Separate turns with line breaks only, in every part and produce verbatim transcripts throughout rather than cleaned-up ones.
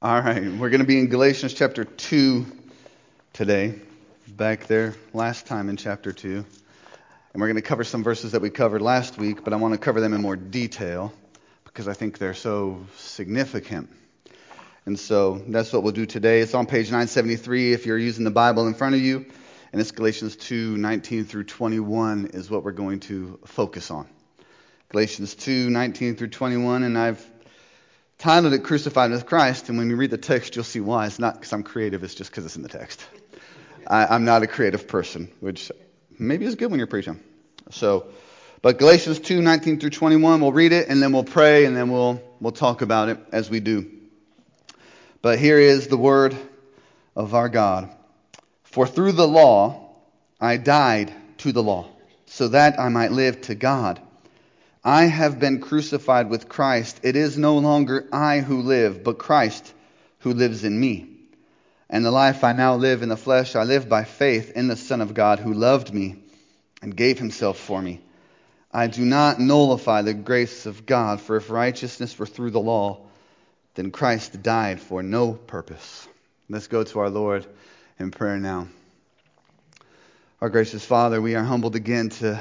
All right, we're going to be in Galatians chapter two today, back there last time in chapter two. And we're going to cover some verses that we covered last week, but I want to cover them in more detail because I think they're so significant. And so that's what we'll do today. It's on page nine seventy-three if you're using the Bible in front of you. And it's Galatians two, nineteen through twenty-one is what we're going to focus on. Galatians two, nineteen through twenty-one, and I've titled it Crucified with Christ, and when you read the text, you'll see why. It's not because I'm creative, it's just because it's in the text. I, I'm not a creative person, which maybe is good when you're preaching. So, but Galatians two, nineteen through twenty-one, we'll read it, and then we'll pray, and then we'll we'll talk about it as we do. But here is the word of our God. For through the law I died to the law, so that I might live to God. I have been crucified with Christ. It is no longer I who live, but Christ who lives in me. And the life I now live in the flesh, I live by faith in the Son of God who loved me and gave himself for me. I do not nullify the grace of God, for if righteousness were through the law, then Christ died for no purpose. Let's go to our Lord in prayer now. Our gracious Father, we are humbled again to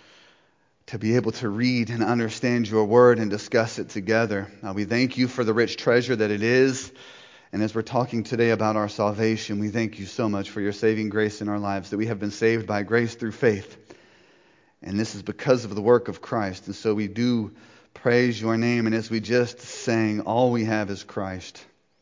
to be able to read and understand your word and discuss it together. Uh, we thank you for the rich treasure that it is. And as we're talking today about our salvation, we thank you so much for your saving grace in our lives, that we have been saved by grace through faith. And this is because of the work of Christ. And so we do praise your name. And as we just sang, all we have is Christ.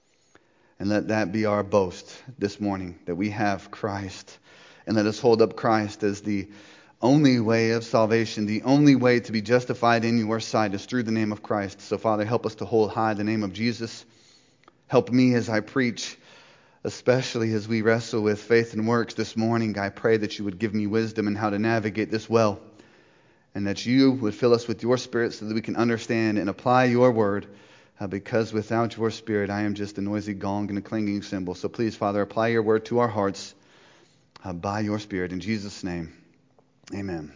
And let that be our boast this morning, that we have Christ. And let us hold up Christ as the only way of salvation, the only way to be justified in your sight is through the name of Christ. So, Father, help us to hold high the name of Jesus. Help me as I preach, especially as we wrestle with faith and works this morning. I pray that you would give me wisdom in how to navigate this well, and that you would fill us with your Spirit so that we can understand and apply your word, uh, because without your Spirit, I am just a noisy gong and a clanging cymbal. So please, Father, apply your word to our hearts uh, by your Spirit. In Jesus' name. Amen.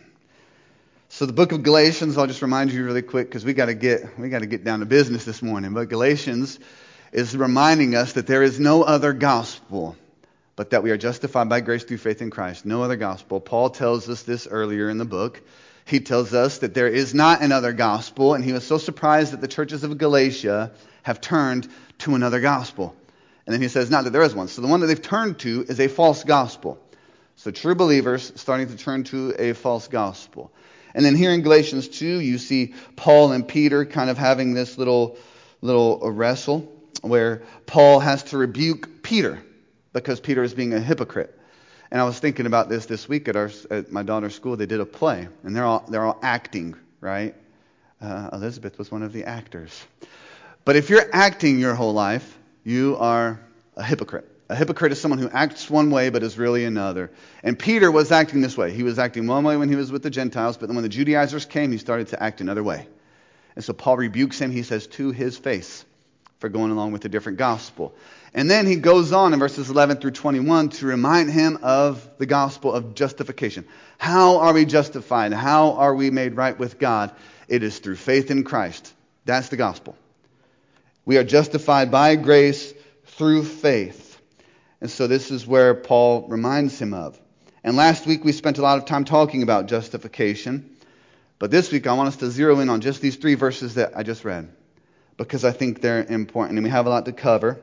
So the book of Galatians, I'll just remind you really quick because we got to get we got to get down to business this morning. But Galatians is reminding us that there is no other gospel, but that we are justified by grace through faith in Christ. No other gospel. Paul tells us this earlier in the book. He tells us that there is not another gospel, and he was so surprised that the churches of Galatia have turned to another gospel. And then he says, not that there is one. So the one that they've turned to is a false gospel. So true believers starting to turn to a false gospel. And then here in Galatians two, you see Paul and Peter kind of having this little, little wrestle where Paul has to rebuke Peter because Peter is being a hypocrite. And I was thinking about this this week at our at my daughter's school. They did a play, and they're all they're all acting, right? Uh, Elizabeth was one of the actors. But if you're acting your whole life, you are a hypocrite. A hypocrite is someone who acts one way but is really another. And Peter was acting this way. He was acting one way when he was with the Gentiles, but then when the Judaizers came, he started to act another way. And so Paul rebukes him, he says, to his face for going along with a different gospel. And then he goes on in verses eleven through twenty-one to remind him of the gospel of justification. How are we justified? How are we made right with God? It is through faith in Christ. That's the gospel. We are justified by grace through faith. And so this is where Paul reminds him of. And last week we spent a lot of time talking about justification. But this week I want us to zero in on just these three verses that I just read, because I think they're important and we have a lot to cover.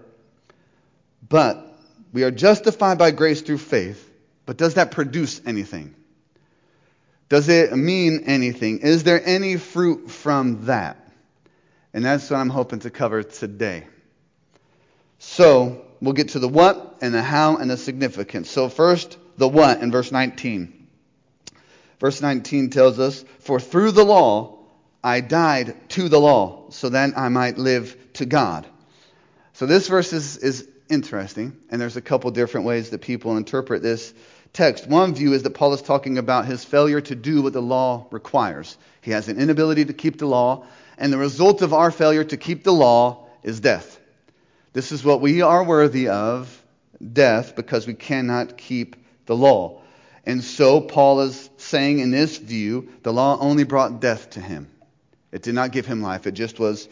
But we are justified by grace through faith. But does that produce anything? Does it mean anything? Is there any fruit from that? And that's what I'm hoping to cover today. So we'll get to the what and the how and the significance. So first, the what in verse nineteen. Verse nineteen tells us, for through the law I died to the law, so that I might live to God. So this verse is, is interesting, and there's a couple different ways that people interpret this text. One view is that Paul is talking about his failure to do what the law requires. He has an inability to keep the law, and the result of our failure to keep the law is death. This is what we are worthy of, death, because we cannot keep the law. And so Paul is saying in this view, the law only brought death to him. It did not give him life. It just was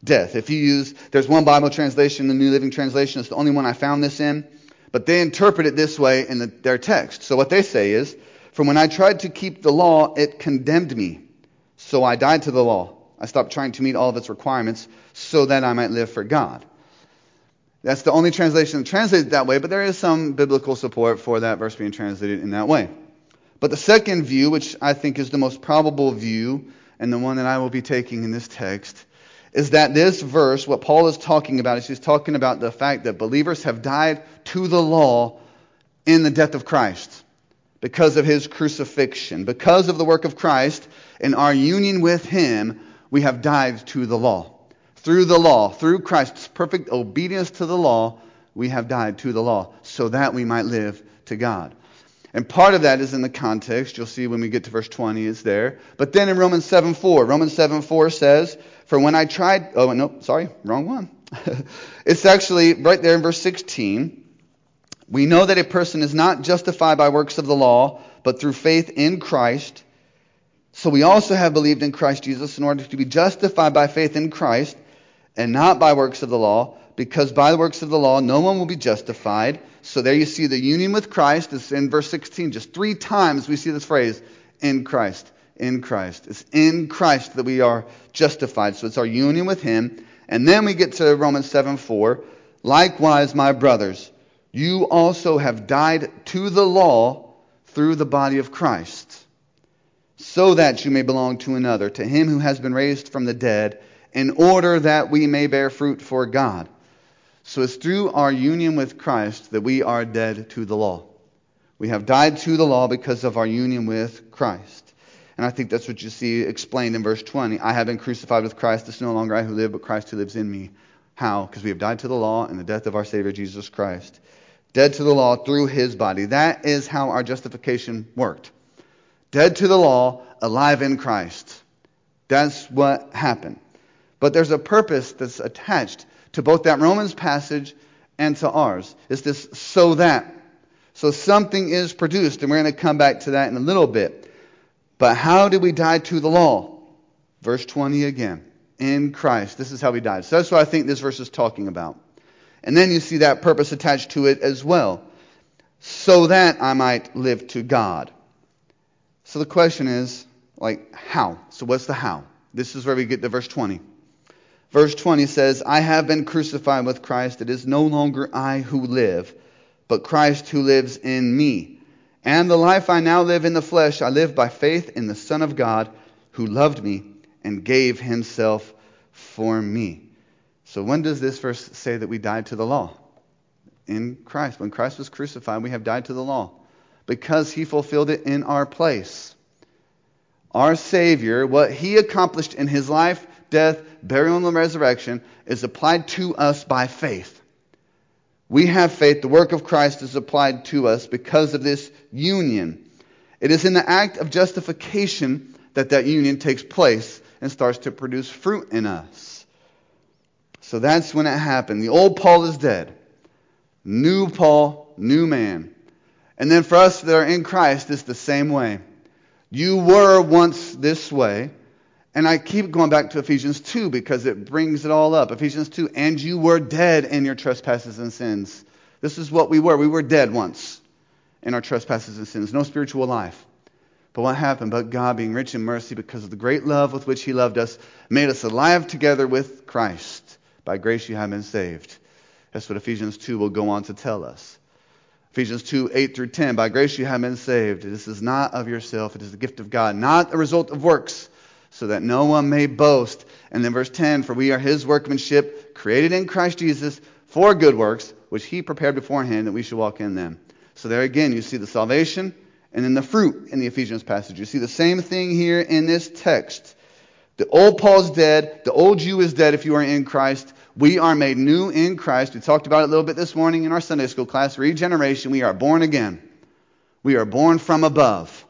death. If you use, there's one Bible translation, the New Living Translation, it's the only one I found this in, but they interpret it this way in the, their text. So what they say is, "For when I tried to keep the law, it condemned me. So I died to the law. I stopped trying to meet all of its requirements so that I might live for God." That's the only translation that translates it that way, but there is some biblical support for that verse being translated in that way. But the second view, which I think is the most probable view, and the one that I will be taking in this text, is that this verse, what Paul is talking about, is he's talking about the fact that believers have died to the law in the death of Christ because of his crucifixion. Because of the work of Christ and our union with him, we have died to the law. Through the law, through Christ's perfect obedience to the law, we have died to the law so that we might live to God. And part of that is in the context. You'll see when we get to verse twenty, it's there. But then in Romans seven four, Romans seven four says, "For when I tried..." Oh, no, sorry, wrong one. It's actually right there in verse sixteen. "We know that a person is not justified by works of the law, but through faith in Christ. So we also have believed in Christ Jesus in order to be justified by faith in Christ, and not by works of the law, because by the works of the law no one will be justified." So there you see the union with Christ. It's in verse sixteen. Just three times we see this phrase, in Christ, in Christ. It's in Christ that we are justified. So it's our union with him. And then we get to Romans seven four. "Likewise, my brothers, you also have died to the law through the body of Christ, so that you may belong to another, to him who has been raised from the dead, in order that we may bear fruit for God." So it's through our union with Christ that we are dead to the law. We have died to the law because of our union with Christ. And I think that's what you see explained in verse twenty. "I have been crucified with Christ. It's no longer I who live, but Christ who lives in me." How? Because we have died to the law in the death of our Savior Jesus Christ. Dead to the law through his body. That is how our justification worked. Dead to the law, alive in Christ. That's what happened. But there's a purpose that's attached to both that Romans passage and to ours. It's this "so that." So something is produced, and we're going to come back to that in a little bit. But how did we die to the law? Verse twenty again. In Christ. This is how we died. So that's what I think this verse is talking about. And then you see that purpose attached to it as well. So that I might live to God. So the question is, like, how? So what's the how? This is where we get to verse twenty. Verse twenty says, "I have been crucified with Christ. It is no longer I who live, but Christ who lives in me. And the life I now live in the flesh, I live by faith in the Son of God, who loved me and gave himself for me." So when does this verse say that we died to the law? In Christ. When Christ was crucified, we have died to the law, because he fulfilled it in our place. Our Savior, what he accomplished in his life, death, burial, and resurrection, is applied to us by faith. We have faith. The work of Christ is applied to us because of this union. It is in the act of justification that that union takes place and starts to produce fruit in us. So that's when it happened. The old Paul is dead. New Paul, new man. And then for us that are in Christ, it's the same way. You were once this way. And I keep going back to Ephesians two because it brings it all up. Ephesians two, "And you were dead in your trespasses and sins." This is what we were. We were dead once in our trespasses and sins. No spiritual life. But what happened? But God, being rich in mercy, because of the great love with which he loved us, made us alive together with Christ. By grace you have been saved. That's what Ephesians two will go on to tell us. Ephesians two, eight through ten. "By grace you have been saved. This is not of yourself. It is the gift of God, not a result of works, so that no one may boast." And then verse ten, "For we are his workmanship, created in Christ Jesus for good works, which he prepared beforehand that we should walk in them." So there again, you see the salvation and then the fruit in the Ephesians passage. You see the same thing here in this text. The old Paul's dead. The old you is dead if you are in Christ. We are made new in Christ. We talked about it a little bit this morning in our Sunday school class. Regeneration. We are born again. We are born from above.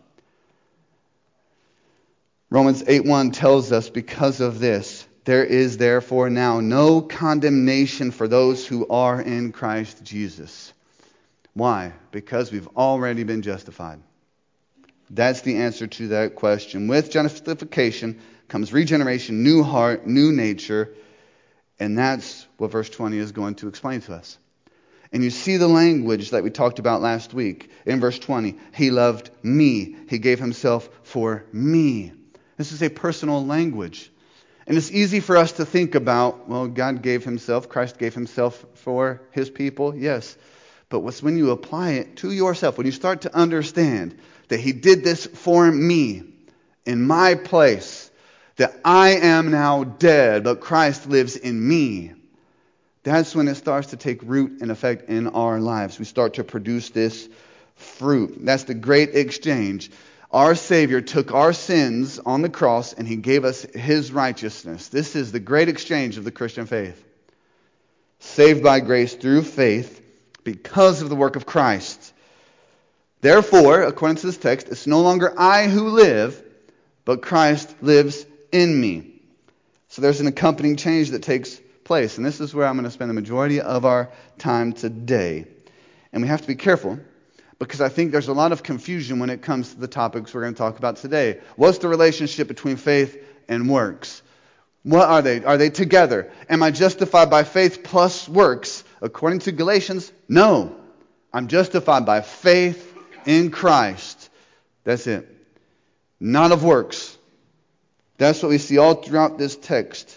Romans eight one tells us, because of this, "There is therefore now no condemnation for those who are in Christ Jesus." Why? Because we've already been justified. That's the answer to that question. With justification comes regeneration, new heart, new nature. And that's what verse twenty is going to explain to us. And you see the language that we talked about last week in verse twenty. He loved me. He gave himself for me. This is a personal language. And it's easy for us to think about, well, God gave himself, Christ gave himself for his people, yes. But what's when you apply it to yourself, when you start to understand that he did this for me in my place, that I am now dead, but Christ lives in me, that's when it starts to take root and effect in our lives. We start to produce this fruit. That's the great exchange. Our Savior took our sins on the cross and he gave us his righteousness. This is the great exchange of the Christian faith. Saved by grace through faith because of the work of Christ. Therefore, according to this text, it's no longer I who live, but Christ lives in me. So there's an accompanying change that takes place. And this is where I'm going to spend the majority of our time today. And we have to be careful, because I think there's a lot of confusion when it comes to the topics we're going to talk about today. What's the relationship between faith and works? What are they? Are they together? Am I justified by faith plus works? According to Galatians, no. I'm justified by faith in Christ. That's it. Not of works. That's what we see all throughout this text.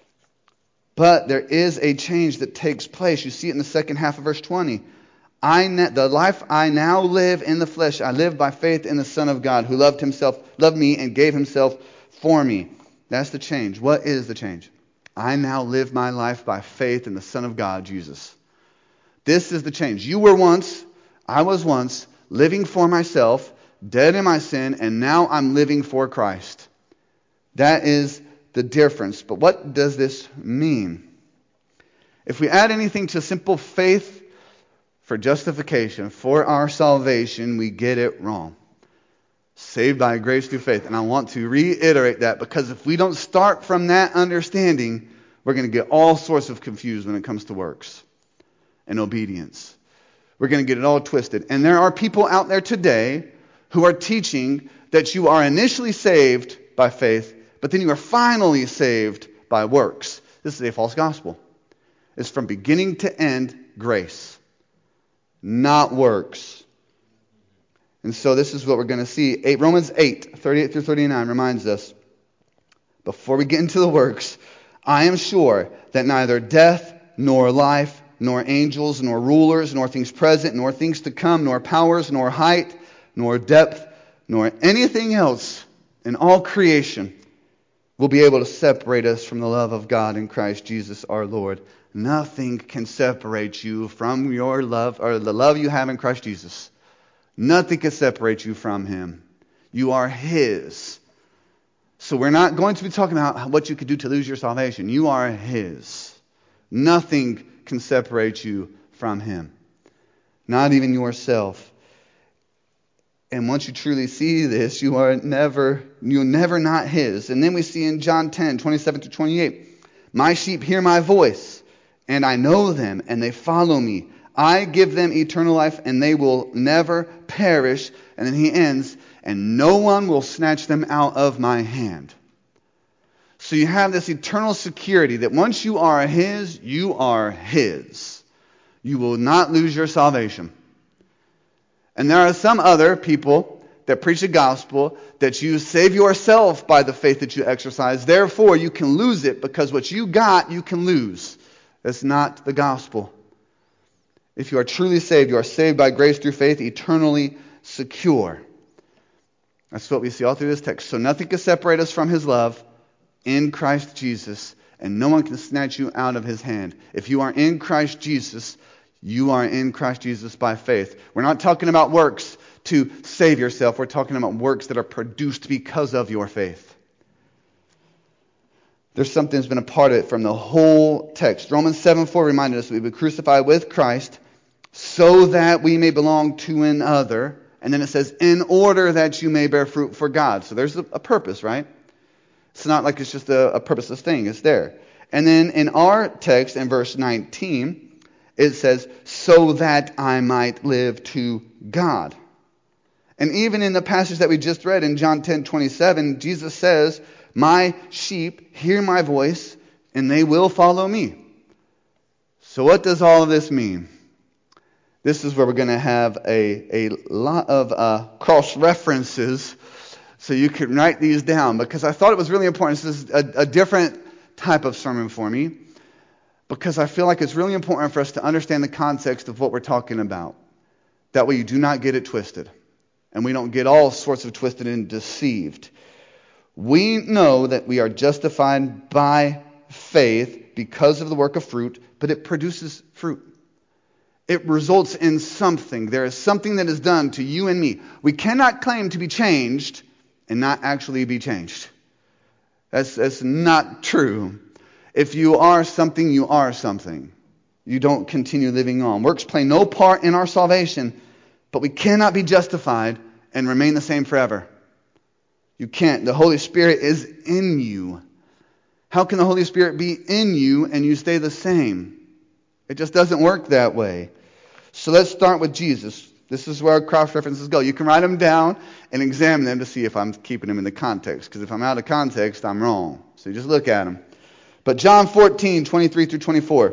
But there is a change that takes place. You see it in the second half of verse twenty. I ne- the life I now live in the flesh, I live by faith in the Son of God, who loved himself, loved me, and gave himself for me. That's the change. What is the change? I now live my life by faith in the Son of God, Jesus. This is the change. You were once, I was once, living for myself, dead in my sin, and now I'm living for Christ. That is the difference. But what does this mean? If we add anything to simple faith for justification, for our salvation, we get it wrong. Saved by grace through faith. And I want to reiterate that, because if we don't start from that understanding, we're going to get all sorts of confused when it comes to works and obedience. We're going to get it all twisted. And there are people out there today who are teaching that you are initially saved by faith, but then you are finally saved by works. This is a false gospel. It's from beginning to end grace, not works. And so this is what we're going to see. Romans eight, thirty-eight through thirty-nine reminds us, before we get into the works, I am sure that neither death, nor life, nor angels, nor rulers, nor things present, nor things to come, nor powers, nor height, nor depth, nor anything else in all creation will be able to separate us from the love of God in Christ Jesus our Lord. Nothing can separate you from your love, or the love you have in Christ Jesus. Nothing can separate you from him. You are his. So we're not going to be talking about what you could do to lose your salvation. You are his. Nothing can separate you from him. Not even yourself. And once you truly see this, you are never, you're never not his. And then we see in John ten, twenty-seven to twenty-eight, my sheep hear my voice, and I know them, and they follow me. I give them eternal life, and they will never perish. And then he ends, and no one will snatch them out of my hand. So you have this eternal security that once you are his, you are his. You will not lose your salvation. And there are some other people that preach the gospel that you save yourself by the faith that you exercise. Therefore, you can lose it because what you got, you can lose. That's not the gospel. If you are truly saved, you are saved by grace through faith, eternally secure. That's what we see all through this text. So nothing can separate us from his love in Christ Jesus, and no one can snatch you out of his hand. If you are in Christ Jesus, you are in Christ Jesus by faith. We're not talking about works to save yourself. We're talking about works that are produced because of your faith. There's something that's been a part of it from the whole text. Romans seven four reminded us that we've been crucified with Christ so that we may belong to another. And then it says, in order that you may bear fruit for God. So there's a, a purpose, right? It's not like it's just a, a purposeless thing. It's there. And then in our text, in verse nineteen, it says, so that I might live to God. And even in the passage that we just read in John ten twenty-seven, Jesus says, my sheep hear my voice. and they will follow me. So what does all of this mean? This is where we're going to have a, a lot of uh, cross-references so you can write these down, because I thought it was really important. This is a, a different type of sermon for me, because I feel like it's really important for us to understand the context of what we're talking about. That way you do not get it twisted, and we don't get all sorts of twisted and deceived. We know that we are justified by faith because of the work of fruit, but it produces fruit. It results in something. There is something that is done to you and me. We cannot claim to be changed and not actually be changed. That's, that's not true. If you are something, you are something. You don't continue living on. Works play no part in our salvation, but we cannot be justified and remain the same forever. You can't. The Holy Spirit is in you. How can the Holy Spirit be in you and you stay the same? It just doesn't work that way. So let's start with Jesus. This is where our cross-references go. You can write them down and examine them to see if I'm keeping them in the context. Because if I'm out of context, I'm wrong. So you just look at them. But John fourteen, twenty-three through twenty-four.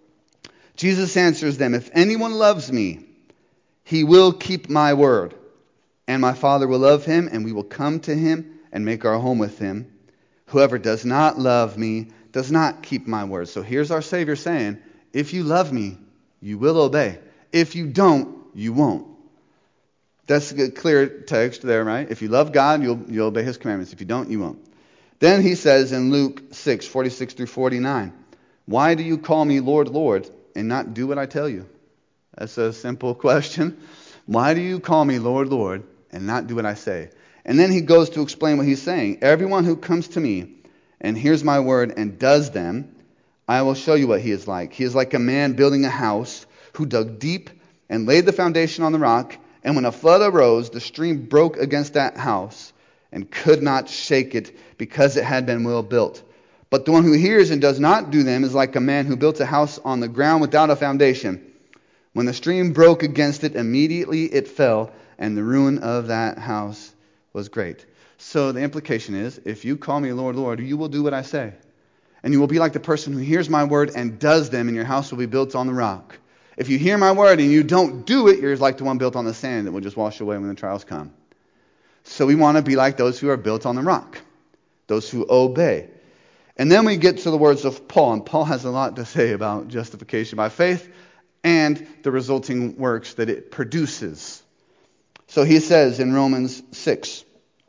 Jesus answers them, "If anyone loves me, he will keep my word. And my Father will love him, and we will come to him and make our home with him. Whoever does not love me does not keep my word." So here's our Savior saying, if you love me, you will obey. If you don't, you won't. That's a clear text there, right? If you love God, you'll, you'll obey his commandments. If you don't, you won't. Then he says in Luke six, forty-six through forty-nine, "Why do you call me Lord, Lord, and not do what I tell you?" That's a simple question. Why do you call me Lord, Lord, and not do what I say? And then he goes to explain what he's saying. "Everyone who comes to me and hears my word and does them, I will show you what he is like. He is like a man building a house who dug deep and laid the foundation on the rock. And when a flood arose, the stream broke against that house and could not shake it because it had been well built. But the one who hears and does not do them is like a man who built a house on the ground without a foundation. When the stream broke against it, immediately it fell, and the ruin of that house was great." So the implication is, if you call me Lord, Lord, you will do what I say. And you will be like the person who hears my word and does them, and your house will be built on the rock. If you hear my word and you don't do it, you're like the one built on the sand that will just wash away when the trials come. So we want to be like those who are built on the rock, those who obey. And then we get to the words of Paul, and Paul has a lot to say about justification by faith and the resulting works that it produces. So he says in Romans six,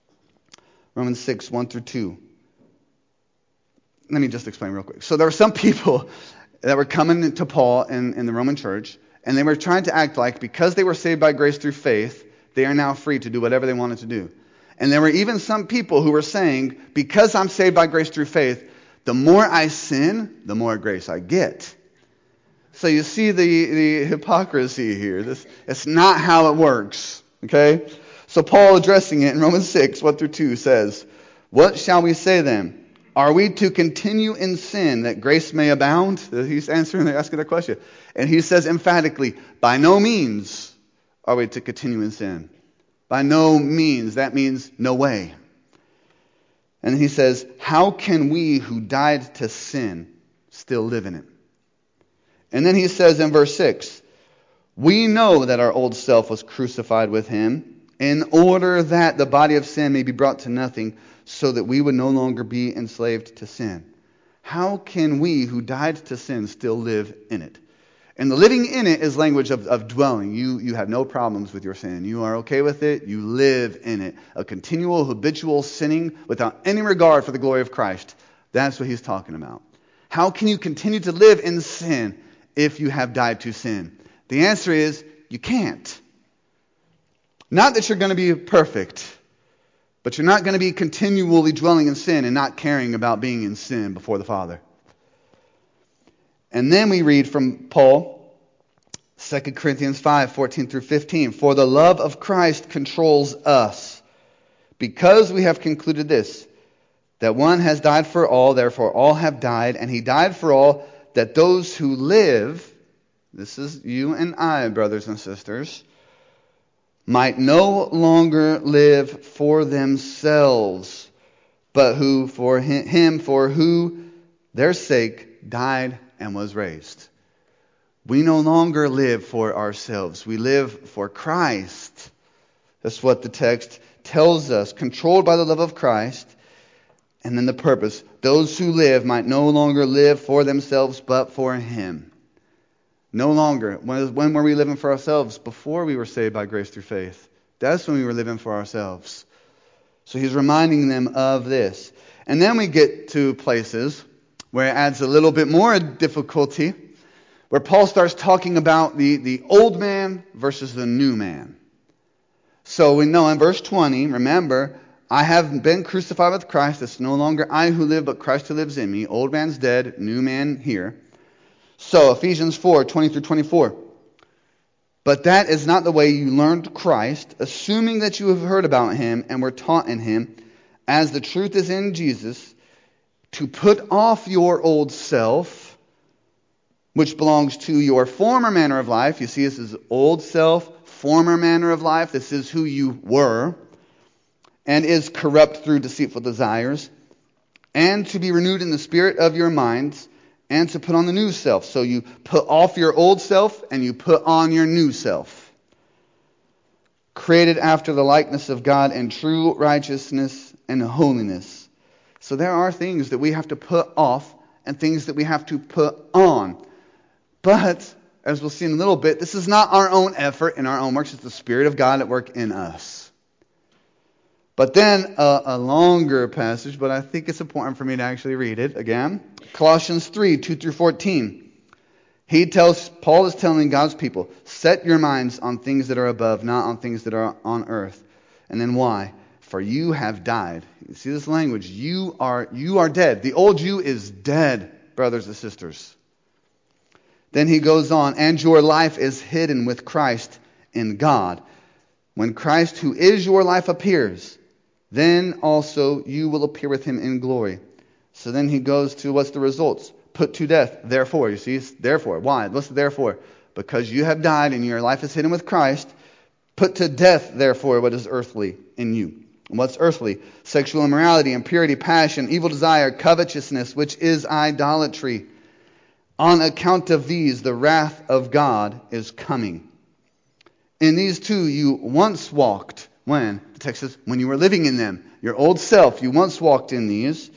Romans six, one through two. Let me just explain real quick. So there were some people that were coming to Paul in, in the Roman church, and they were trying to act like because they were saved by grace through faith, they are now free to do whatever they wanted to do. And there were even some people who were saying, because I'm saved by grace through faith, the more I sin, the more grace I get. So you see the, the hypocrisy here. This, it's not how it works. Okay? So Paul, addressing it in Romans six, one through two, says, "What shall we say then? Are we to continue in sin that grace may abound?" He's answering, asking that question. And he says emphatically, by no means are we to continue in sin. By no means. That means no way. And he says, how can we who died to sin still live in it? And then he says in verse six, "We know that our old self was crucified with him in order that the body of sin may be brought to nothing, so that we would no longer be enslaved to sin." How can we who died to sin still live in it? And the living in it is language of, of dwelling. You, you have no problems with your sin. You are okay with it. You live in it. A continual, habitual sinning without any regard for the glory of Christ. That's what he's talking about. How can you continue to live in sin if you have died to sin? The answer is, you can't. Not that you're going to be perfect, but you're not going to be continually dwelling in sin and not caring about being in sin before the Father. And then we read from Paul, Second Corinthians five, fourteen through fifteen. "For the love of Christ controls us, because we have concluded this, that one has died for all, therefore all have died, and he died for all, that those who live," this is you and I, brothers and sisters, "might no longer live for themselves, but who for him for who their sake died and was raised. We no longer live for ourselves. We live for Christ. That's what the text tells us. Controlled by the love of Christ. And then the purpose. Those who live might no longer live for themselves, but for Him. No longer. When, when were we living for ourselves? Before we were saved by grace through faith. That's when we were living for ourselves. So he's reminding them of this. And then we get to places where it adds a little bit more difficulty, where Paul starts talking about the, the old man versus the new man. So we know in verse twenty, remember, I have been crucified with Christ. It's no longer I who live, but Christ who lives in me. Old man's dead, new man here. So Ephesians four, twenty through twenty-four. But that is not the way you learned Christ, assuming that you have heard about Him and were taught in Him, as the truth is in Jesus, to put off your old self, which belongs to your former manner of life. You see, this is old self, former manner of life. This is who you were, and is corrupt through deceitful desires, and to be renewed in the spirit of your minds, and to put on the new self. So you put off your old self, and you put on your new self, created after the likeness of God in true righteousness and holiness. So there are things that we have to put off, and things that we have to put on. But, as we'll see in a little bit, this is not our own effort and our own works. It's the Spirit of God at work in us. But then uh, a longer passage, but I think it's important for me to actually read it again. Colossians three, two through fourteen. He tells, Paul is telling God's people, set your minds on things that are above, not on things that are on earth. And then why? For you have died. You see this language? You are, you are dead. The old you is dead, brothers and sisters. Then he goes on, and your life is hidden with Christ in God. When Christ, who is your life, appears, then also you will appear with Him in glory. So then he goes to what's the results? Put to death, therefore. You see, therefore. Why? What's the therefore? Because you have died and your life is hidden with Christ. Put to death, therefore, what is earthly in you. And what's earthly? Sexual immorality, impurity, passion, evil desire, covetousness, which is idolatry. On account of these, the wrath of God is coming. In these two you once walked. When? The text says, when you were living in them. Your old self, you once walked in these.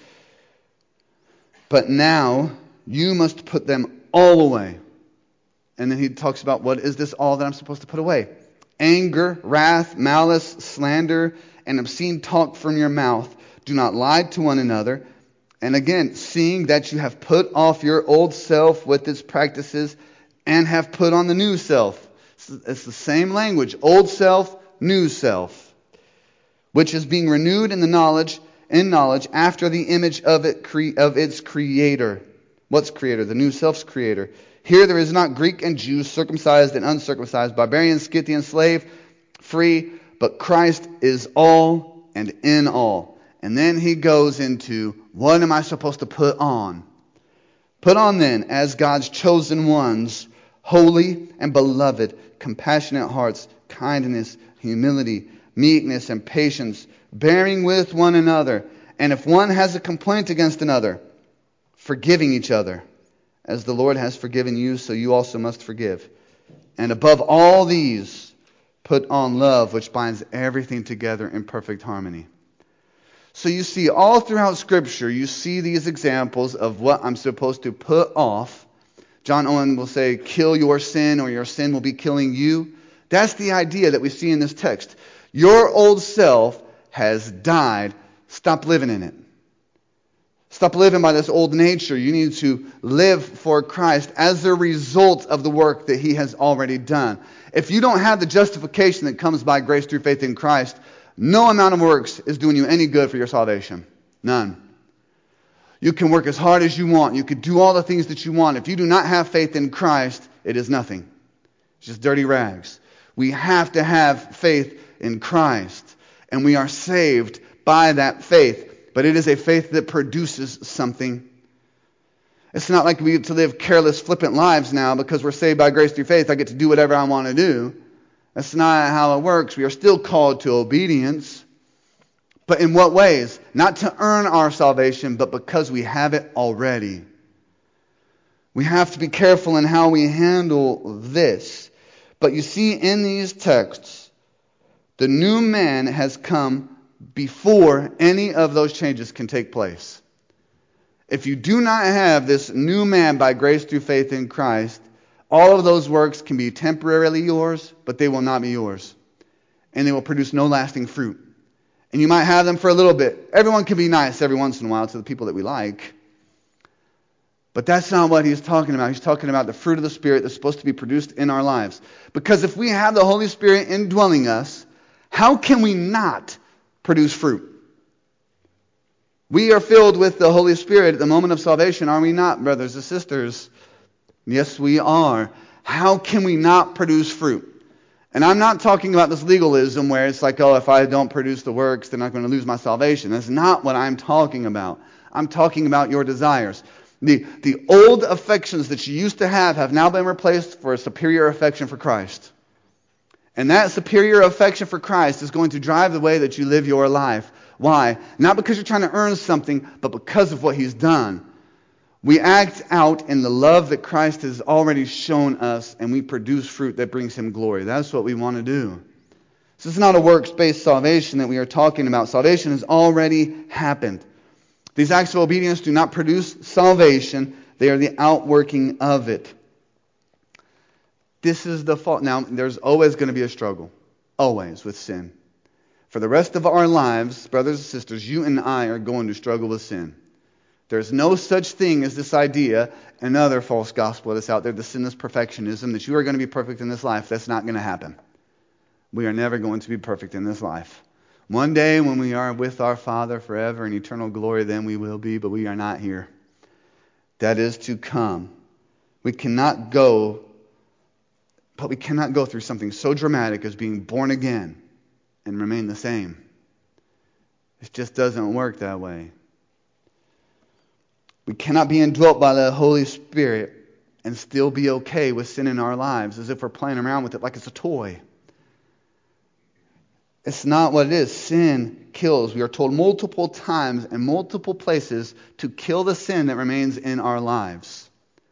But now you must put them all away. And then he talks about, what is this all that I'm supposed to put away? Anger, wrath, malice, slander, and obscene talk from your mouth. Do not lie to one another. And again, seeing that you have put off your old self with its practices and have put on the new self. It's the same language. Old self, new self. Which is being renewed in the knowledge, in knowledge after the image of it cre- of its creator. What's creator? The new self's creator. Here there is not Greek and Jew, circumcised and uncircumcised, barbarian, Scythian, slave, free, but Christ is all and in all. And then he goes into, what am I supposed to put on? Put on then, as God's chosen ones, holy and beloved, compassionate hearts, kindness, humility, meekness, and patience, bearing with one another. And if one has a complaint against another, forgiving each other. As the Lord has forgiven you, so you also must forgive. And above all these, put on love, which binds everything together in perfect harmony. So you see, all throughout Scripture, you see these examples of what I'm supposed to put off. John Owen will say, kill your sin, or your sin will be killing you. That's the idea that we see in this text. Your old self has died. Stop living in it. Stop living by this old nature. You need to live for Christ as a result of the work that He has already done. If you don't have the justification that comes by grace through faith in Christ, no amount of works is doing you any good for your salvation. None. You can work as hard as you want. You can do all the things that you want. If you do not have faith in Christ, it is nothing. It's just dirty rags. We have to have faith in Christ. And we are saved by that faith. But it is a faith that produces something. It's not like we get to live careless, flippant lives now because we're saved by grace through faith. I get to do whatever I want to do. That's not how it works. We are still called to obedience. But in what ways? Not to earn our salvation, but because we have it already. We have to be careful in how we handle this. But you see in these texts, the new man has come before any of those changes can take place. If you do not have this new man by grace through faith in Christ, all of those works can be temporarily yours, but they will not be yours. And they will produce no lasting fruit. And you might have them for a little bit. Everyone can be nice every once in a while to the people that we like. But that's not what he's talking about. He's talking about the fruit of the Spirit that's supposed to be produced in our lives. Because if we have the Holy Spirit indwelling us, how can we not produce fruit? We are filled with the Holy Spirit at the moment of salvation, are we not, brothers and sisters? Yes, we are. How can we not produce fruit? And I'm not talking about this legalism where it's like, oh, if I don't produce the works, then I'm going to lose my salvation. That's not what I'm talking about. I'm talking about your desires. The, the old affections that you used to have have now been replaced for a superior affection for Christ. And that superior affection for Christ is going to drive the way that you live your life. Why? Not because you're trying to earn something, but because of what He's done. We act out in the love that Christ has already shown us, and we produce fruit that brings Him glory. That's what we want to do. This is not a works-based salvation that we are talking about. Salvation has already happened. These acts of obedience do not produce salvation. They are the outworking of it. This is the fault. Now, there's always going to be a struggle. Always with sin. For the rest of our lives, brothers and sisters, you and I are going to struggle with sin. There's no such thing as this idea, another false gospel that's out there, the sinless perfectionism, that you are going to be perfect in this life. That's not going to happen. We are never going to be perfect in this life. One day when we are with our Father forever in eternal glory, then we will be, but we are not here. That is to come. We cannot go, but we cannot go through something so dramatic as being born again and remain the same. It just doesn't work that way. We cannot be indwelt by the Holy Spirit and still be okay with sin in our lives as if we're playing around with it like it's a toy. It's not what it is. Sin kills. We are told multiple times and multiple places to kill the sin that remains in our lives.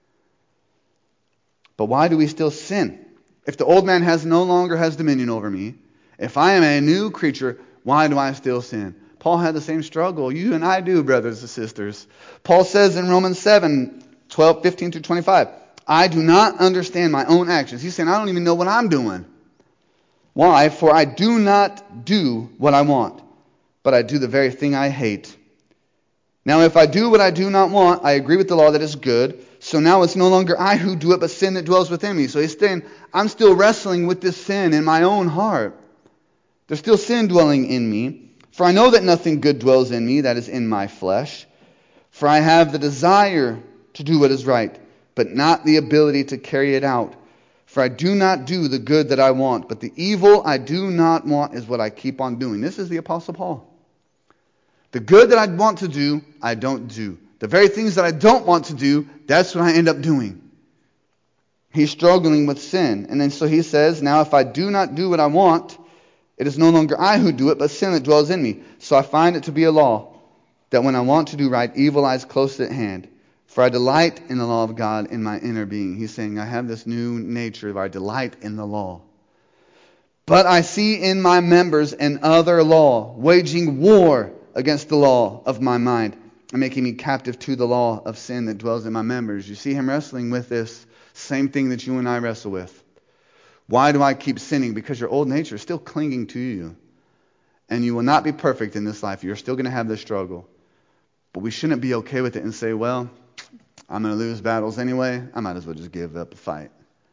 But why do we still sin? If the old man has no longer has dominion over me, if I am a new creature, why do I still sin? Paul had the same struggle. You and I do, brothers and sisters. Paul says in Romans seven, twelve, fifteen through twenty-five, I do not understand my own actions. He's saying, I don't even know what I'm doing. Why? For I do not do what I want, but I do the very thing I hate. Now if I do what I do not want, I agree with the law that is good. So now it's no longer I who do it, but sin that dwells within me. So he's saying, I'm still wrestling with this sin in my own heart. There's still sin dwelling in me. For I know that nothing good dwells in me, that is in my flesh. For I have the desire to do what is right, but not the ability to carry it out. For I do not do the good that I want, but the evil I do not want is what I keep on doing. This is the Apostle Paul. The good that I want to do, I don't do. The very things that I don't want to do, that's what I end up doing. He's struggling with sin. And then so he says, now if I do not do what I want, it is no longer I who do it, but sin that dwells in me. So I find it to be a law, that when I want to do right, evil lies close at hand. For I delight in the law of God in my inner being. He's saying, I have this new nature where I delight in the law. But I see in my members an other law, waging war against the law of my mind, and making me captive to the law of sin that dwells in my members. You see him wrestling with this same thing that you and I wrestle with. Why do I keep sinning? Because your old nature is still clinging to you. And you will not be perfect in this life. You're still going to have this struggle. But we shouldn't be okay with it and say, well, I'm going to lose battles anyway. I might as well just give up the fight.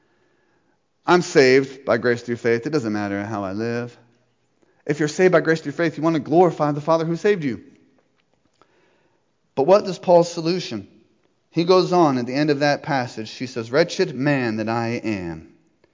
I'm saved by grace through faith. It doesn't matter how I live. If you're saved by grace through faith, you want to glorify the Father who saved you. But what is Paul's solution? He goes on at the end of that passage. He says, wretched man that I am.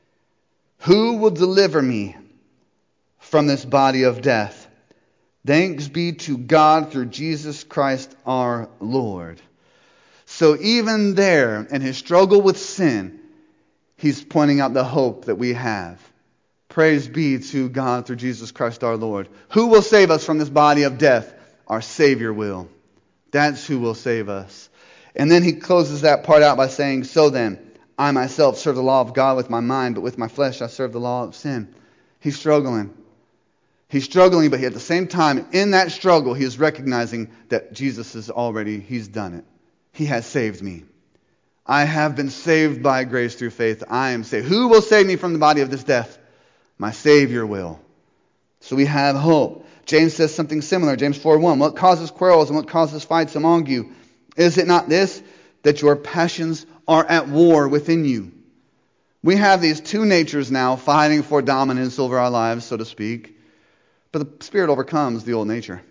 Who will deliver me from this body of death? Thanks be to God through Jesus Christ our Lord. So even there, in his struggle with sin, he's pointing out the hope that we have. Praise be to God through Jesus Christ our Lord. Who will save us from this body of death? Our Savior will. That's who will save us. And then he closes that part out by saying, so then, I myself serve the law of God with my mind, but with my flesh I serve the law of sin. He's struggling. He's struggling, but at the same time, in that struggle, he is recognizing that Jesus is already, he's done it. He has saved me. I have been saved by grace through faith. I am saved. Who will save me from the body of this death? My Savior will. So we have hope. James says something similar. James four one. What causes quarrels and what causes fights among you? Is it not this, that your passions are at war within you? We have these two natures now fighting for dominance over our lives, so to speak. But the Spirit overcomes the old nature.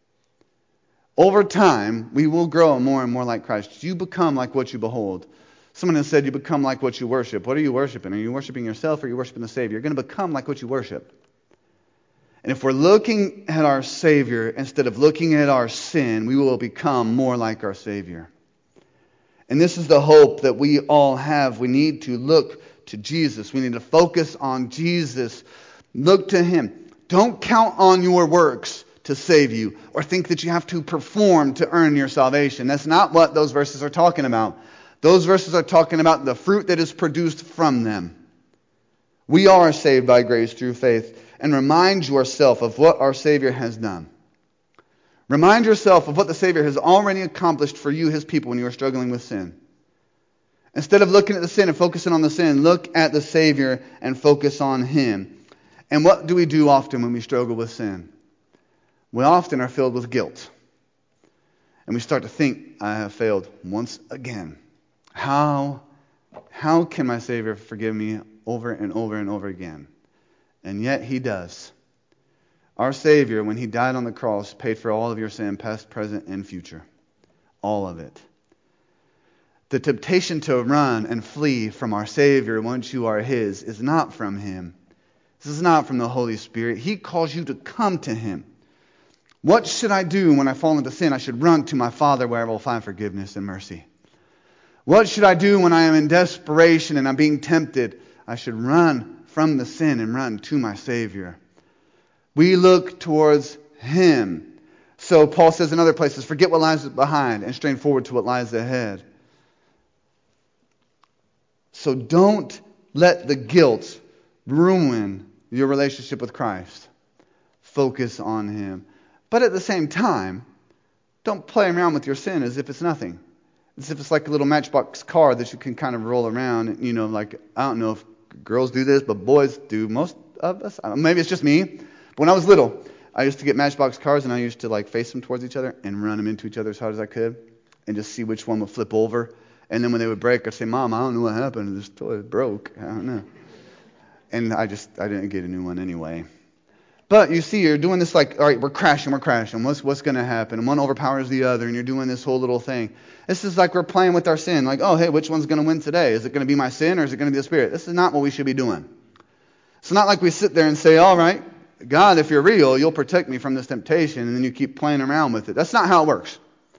Over time, we will grow more and more like Christ. You become like what you behold. Someone has said you become like what you worship. What are you worshiping? Are you worshiping yourself or are you worshiping the Savior? You're going to become like what you worship. And if we're looking at our Savior instead of looking at our sin, we will become more like our Savior. And this is the hope that we all have. We need to look to Jesus. We need to focus on Jesus. Look to Him. Don't count on your works to save you or think that you have to perform to earn your salvation. That's not what those verses are talking about. Those verses are talking about the fruit that is produced from them. We are saved by grace through faith. And remind yourself of what our Savior has done. Remind yourself of what the Savior has already accomplished for you, His people, when you are struggling with sin. Instead of looking at the sin and focusing on the sin, look at the Savior and focus on Him. And what do we do often when we struggle with sin? We often are filled with guilt. And we start to think, I have failed once again. How, how can my Savior forgive me over and over and over again? And yet He does. Our Savior, when He died on the cross, paid for all of your sin, past, present, and future. All of it. The temptation to run and flee from our Savior once you are His is not from Him. This is not from the Holy Spirit. He calls you to come to Him. What should I do when I fall into sin? I should run to my Father where I will find forgiveness and mercy. What should I do when I am in desperation and I'm being tempted? I should run from the sin and run to my Savior. We look towards Him. So Paul says in other places, forget what lies behind and strain forward to what lies ahead. So don't let the guilt ruin your relationship with Christ. Focus on Him. But at the same time, don't play around with your sin as if it's nothing. As if it's like a little matchbox car that you can kind of roll around. You know, like, I don't know if girls do this, but boys do. Most of us. Maybe it's just me. But when I was little, I used to get matchbox cars and I used to like face them towards each other and run them into each other as hard as I could and just see which one would flip over. And then when they would break, I'd say, Mom, I don't know what happened. This toy broke. I don't know. And I just, I didn't get a new one anyway. But you see, you're doing this like, all right, we're crashing, we're crashing. What's what's going to happen? And one overpowers the other, and you're doing this whole little thing. This is like we're playing with our sin. Like, oh, hey, which one's going to win today? Is it going to be my sin or is it going to be the Spirit? This is not what we should be doing. It's not like we sit there and say, all right, God, if you're real, you'll protect me from this temptation, and then you keep playing around with it. That's not how it works.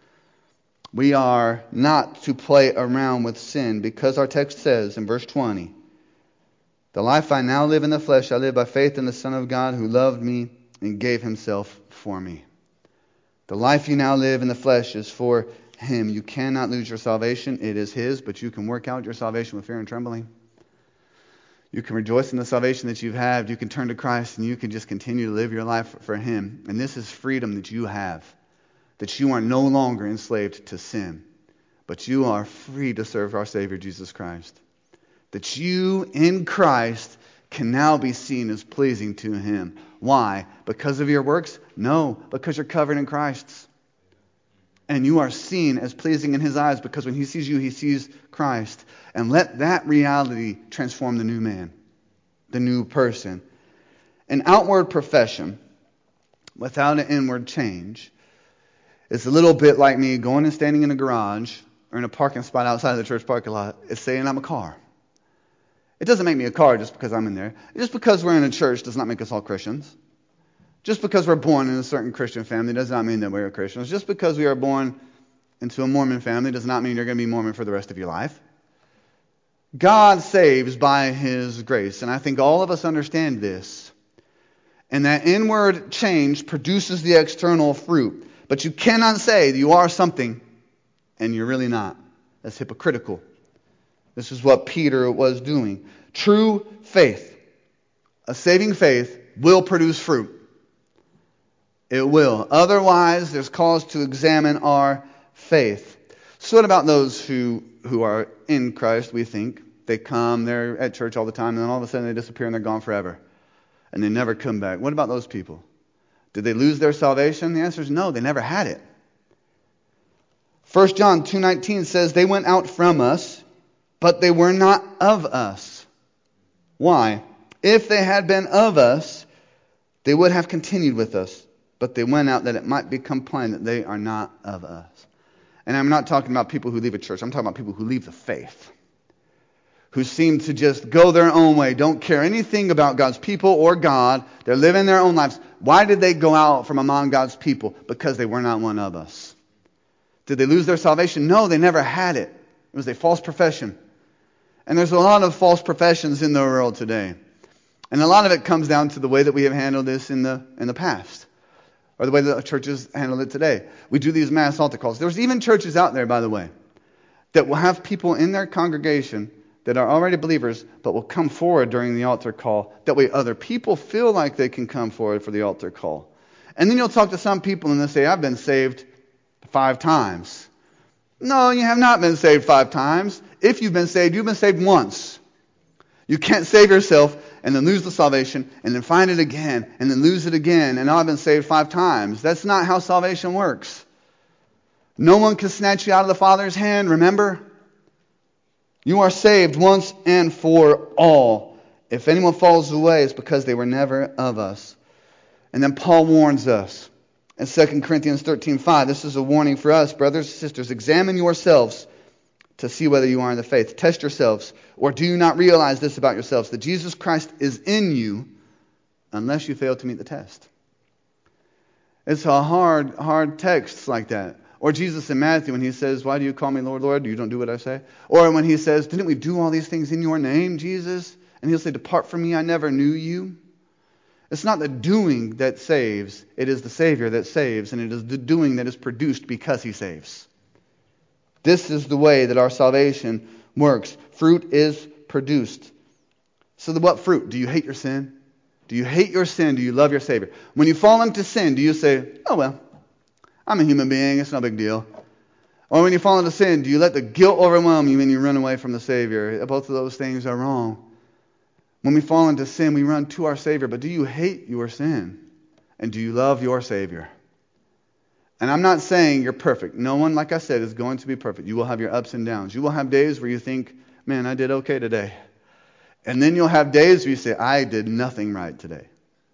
We are not to play around with sin because our text says in verse twenty, the life I now live in the flesh, I live by faith in the Son of God who loved me and gave Himself for me. The life you now live in the flesh is for Him. You cannot lose your salvation. It is His, but you can work out your salvation with fear and trembling. You can rejoice in the salvation that you've had. You can turn to Christ and you can just continue to live your life for Him. And this is freedom that you have. That you are no longer enslaved to sin. But you are free to serve our Savior Jesus Christ. That you in Christ can now be seen as pleasing to Him. Why? Because of your works? No, because you're covered in Christ's. And you are seen as pleasing in His eyes because when He sees you, He sees Christ. And let that reality transform the new man, the new person. An outward profession without an inward change is a little bit like me going and standing in a garage or in a parking spot outside of the church parking lot. It's saying I'm a car. It doesn't make me a car just because I'm in there. Just because we're in a church does not make us all Christians. Just because we're born in a certain Christian family does not mean that we're Christians. Just because we are born into a Mormon family does not mean you're going to be Mormon for the rest of your life. God saves by His grace. And I think all of us understand this. And that inward change produces the external fruit. But you cannot say that you are something and you're really not. That's hypocritical. This is what Peter was doing. True faith, a saving faith, will produce fruit. It will. Otherwise, there's cause to examine our faith. So what about those who, who are in Christ, we think? They come, they're at church all the time, and then all of a sudden they disappear and they're gone forever. And they never come back. What about those people? Did they lose their salvation? The answer is no, they never had it. First John two nineteen says, they went out from us, but they were not of us. Why? If they had been of us, they would have continued with us. But they went out that it might become plain that they are not of us. And I'm not talking about people who leave a church. I'm talking about people who leave the faith. Who seem to just go their own way, don't care anything about God's people or God. They're living their own lives. Why did they go out from among God's people? Because they were not one of us. Did they lose their salvation? No, they never had it. It was a false profession. And there's a lot of false professions in the world today. And a lot of it comes down to the way that we have handled this in the in the past. Or the way that churches handle it today. We do these mass altar calls. There's even churches out there, by the way, that will have people in their congregation that are already believers, but will come forward during the altar call. That way other people feel like they can come forward for the altar call. And then you'll talk to some people and they'll say, I've been saved five times. No, you have not been saved five times. If you've been saved, you've been saved once. You can't save yourself and then lose the salvation and then find it again and then lose it again. And now I've been saved five times. That's not how salvation works. No one can snatch you out of the Father's hand, remember? You are saved once and for all. If anyone falls away, it's because they were never of us. And then Paul warns us in Second Corinthians thirteen five. This is a warning for us, brothers and sisters. Examine yourselves to see whether you are in the faith. Test yourselves. Or do you not realize this about yourselves, that Jesus Christ is in you unless you fail to meet the test? It's a hard, hard text like that. Or Jesus in Matthew when he says, why do you call me Lord, Lord? You don't do what I say. Or when he says, didn't we do all these things in your name, Jesus? And he'll say, depart from me, I never knew you. It's not the doing that saves. It is the Savior that saves. And it is the doing that is produced because he saves. This is the way that our salvation works. Fruit is produced. So the, what fruit? Do you hate your sin? Do you hate your sin? Do you love your Savior? When you fall into sin, do you say, oh well, I'm a human being, it's no big deal. Or when you fall into sin, do you let the guilt overwhelm you and you run away from the Savior? Both of those things are wrong. When we fall into sin, we run to our Savior. But do you hate your sin? And do you love your Savior? And I'm not saying you're perfect. No one, like I said, is going to be perfect. You will have your ups and downs. You will have days where you think, man, I did okay today. And then you'll have days where you say, I did nothing right today.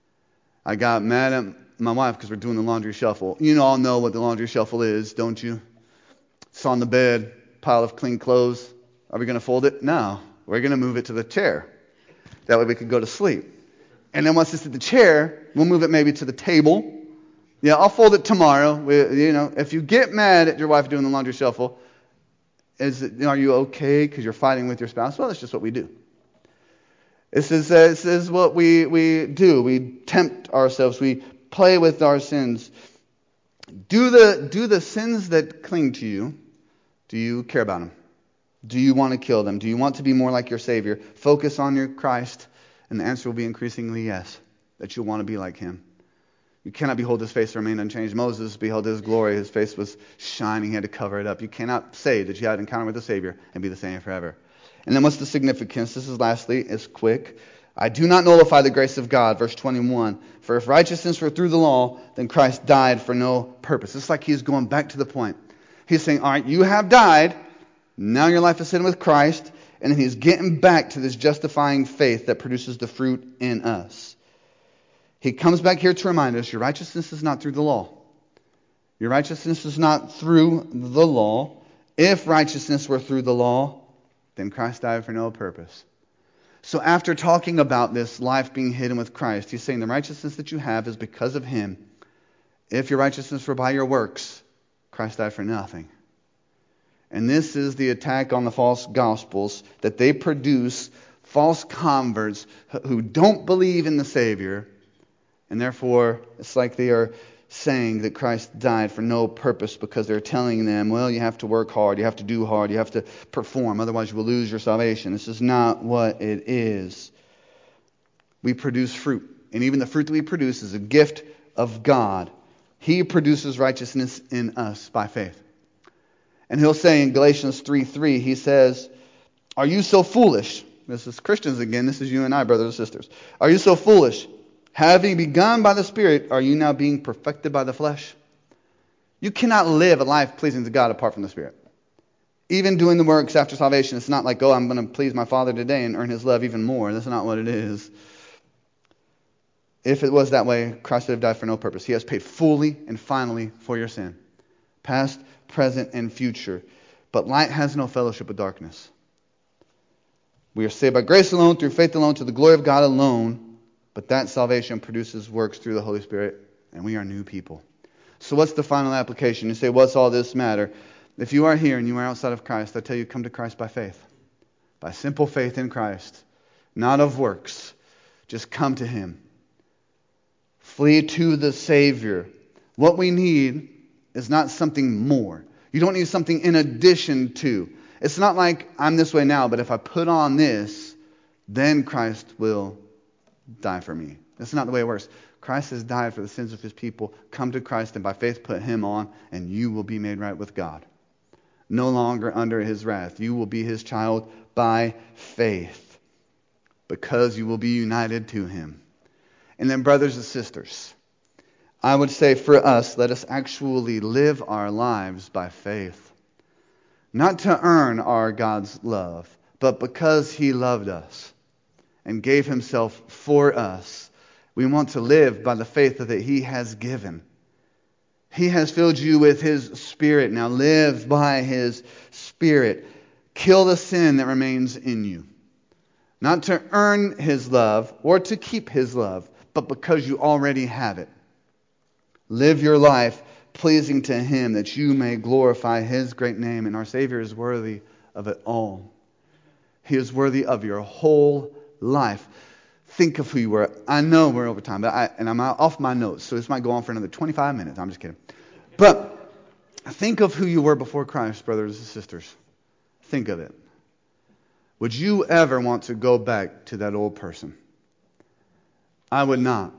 I got mad at my wife because we're doing the laundry shuffle. You all know what the laundry shuffle is, don't you? It's on the bed, pile of clean clothes. Are we going to fold it? No. We're going to move it to the chair. That way we can go to sleep. And then once it's at the chair, we'll move it maybe to the table. Yeah, I'll fold it tomorrow. We, you know, if you get mad at your wife doing the laundry shuffle, is it, are you okay because you're fighting with your spouse? Well, that's just what we do. This is, uh, this is what we, we do. We tempt ourselves. We play with our sins. Do the, do the sins that cling to you, do you care about them? Do you want to kill them? Do you want to be more like your Savior? Focus on your Christ, and the answer will be increasingly yes, that you'll want to be like Him. You cannot behold His face remain unchanged. Moses beheld His glory. His face was shining. He had to cover it up. You cannot say that you had an encounter with the Savior and be the same forever. And then what's the significance? This is lastly, it's quick. I do not nullify the grace of God, verse twenty-one. For if righteousness were through the law, then Christ died for no purpose. It's like he's going back to the point. He's saying, all right, you have died. Now your life is hidden with Christ. And then he's getting back to this justifying faith that produces the fruit in us. He comes back here to remind us, your righteousness is not through the law. Your righteousness is not through the law. If righteousness were through the law, then Christ died for no purpose. So after talking about this life being hidden with Christ, he's saying the righteousness that you have is because of Him. If your righteousness were by your works, Christ died for nothing. And this is the attack on the false gospels, that they produce false converts who don't believe in the Savior, and therefore it's like they are saying that Christ died for no purpose because they're telling them, well, you have to work hard, you have to do hard, you have to perform, otherwise you will lose your salvation. This is not what it is. We produce fruit, and even the fruit that we produce is a gift of God. He produces righteousness in us by faith. And he'll say in Galatians three three, he says, are you so foolish? This is Christians again. This is you and I, brothers and sisters. Are you so foolish? Having begun by the Spirit, are you now being perfected by the flesh? You cannot live a life pleasing to God apart from the Spirit. Even doing the works after salvation, it's not like, oh, I'm going to please my Father today and earn His love even more. That's not what it is. If it was that way, Christ would have died for no purpose. He has paid fully and finally for your sin. Past, present, and future. But light has no fellowship with darkness. We are saved by grace alone, through faith alone, to the glory of God alone. But that salvation produces works through the Holy Spirit, and we are new people. So what's the final application? You say, what's all this matter? If you are here and you are outside of Christ, I tell you, come to Christ by faith. By simple faith in Christ. Not of works. Just come to Him. Flee to the Savior. What we need is not something more. You don't need something in addition to. It's not like I'm this way now, but if I put on this, then Christ will die for me. That's not the way it works. Christ has died for the sins of His people. Come to Christ and by faith put Him on, and you will be made right with God. No longer under His wrath. You will be His child by faith because you will be united to Him. And then, brothers and sisters, I would say for us, let us actually live our lives by faith. Not to earn our God's love, but because He loved us and gave Himself for us. We want to live by the faith that He has given. He has filled you with His Spirit. Now live by His Spirit. Kill the sin that remains in you. Not to earn His love or to keep His love, but because you already have it. Live your life pleasing to Him, that you may glorify His great name. And our Savior is worthy of it all. He is worthy of your whole life. Think of who you were. I know we're over time, but I, and I'm off my notes, so this might go on for another twenty-five minutes. I'm just kidding. But think of who you were before Christ, brothers and sisters. Think of it. Would you ever want to go back to that old person? I would not.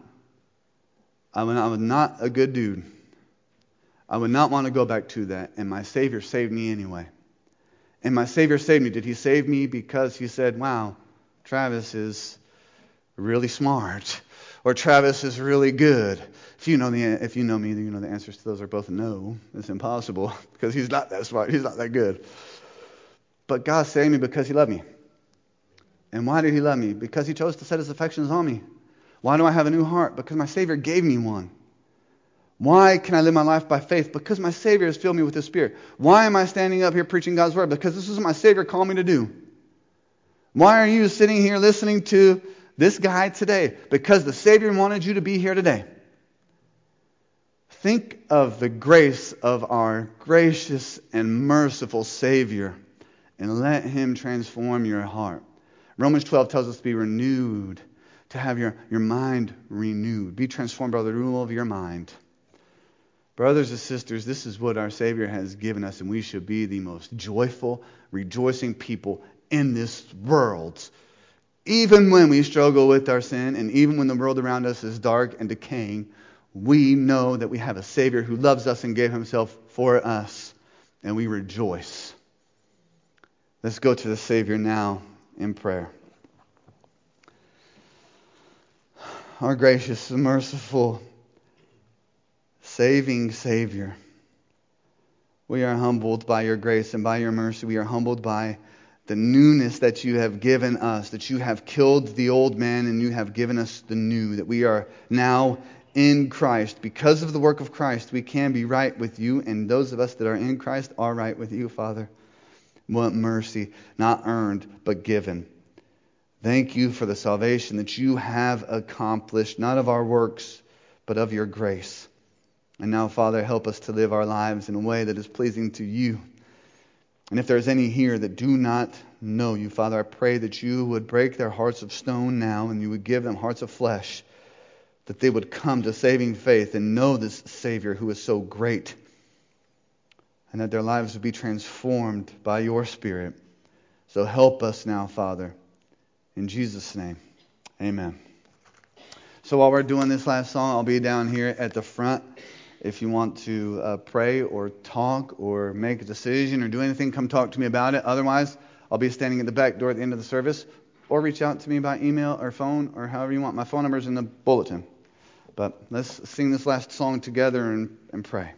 I would not, I was not a good dude. I would not want to go back to that. And my Savior saved me anyway. And my Savior saved me. Did He save me because He said, wow, Travis is really smart, or Travis is really good? If you know the, if you know me, then you know the answers to those are both no. It's impossible because He's not that smart. He's not that good. But God saved me because He loved me. And why did He love me? Because He chose to set His affections on me. Why do I have a new heart? Because my Savior gave me one. Why can I live my life by faith? Because my Savior has filled me with His Spirit. Why am I standing up here preaching God's Word? Because this is what my Savior called me to do. Why are you sitting here listening to this guy today? Because the Savior wanted you to be here today. Think of the grace of our gracious and merciful Savior and let Him transform your heart. Romans twelve tells us to be renewed, to have your, your mind renewed. Be transformed by the renewal of your mind. Brothers and sisters, this is what our Savior has given us, and we should be the most joyful, rejoicing people in this world. Even when we struggle with our sin, and even when the world around us is dark and decaying, we know that we have a Savior who loves us and gave Himself for us, and we rejoice. Let's go to the Savior now in prayer. Our gracious and merciful saving Savior, we are humbled by your grace and by your mercy. We are humbled by the newness that you have given us, that you have killed the old man and you have given us the new, that we are now in Christ. Because of the work of Christ, we can be right with you, and those of us that are in Christ are right with you, Father. What mercy, not earned, but given. Thank you for the salvation that you have accomplished, not of our works, but of your grace. And now, Father, help us to live our lives in a way that is pleasing to you. And if there's any here that do not know you, Father, I pray that you would break their hearts of stone now and you would give them hearts of flesh that they would come to saving faith and know this Savior who is so great, and that their lives would be transformed by your Spirit. So help us now, Father. In Jesus' name, amen. So while we're doing this last song, I'll be down here at the front. If you want to uh, pray or talk or make a decision or do anything, come talk to me about it. Otherwise, I'll be standing at the back door at the end of the service, or reach out to me by email or phone or however you want. My phone number's in the bulletin. But let's sing this last song together and, and pray.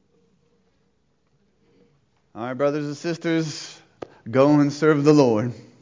All right, brothers and sisters, go and serve the Lord.